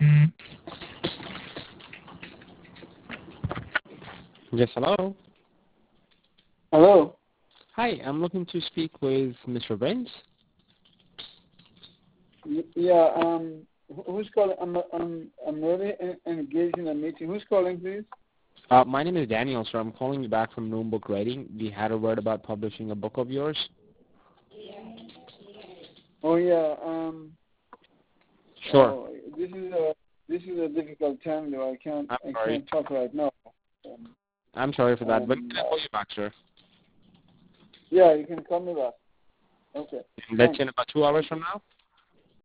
Yes, hello. Hello. Hi, I'm looking to speak with Mr. Vince. Yeah. Who's calling? I'm already engaged in a meeting. Who's calling, please? My name is Daniel, sir. I'm calling you back from Noon Book Writing. We had a word about publishing a book of yours. Oh yeah. Sure. Oh, this is a difficult time though. I I'm sorry. can't talk right now. Um, I'm sorry for that. When um, can I call you back, sir? yeah, you can call me back. Okay. Let's Thanks. say in about 2 hours from now?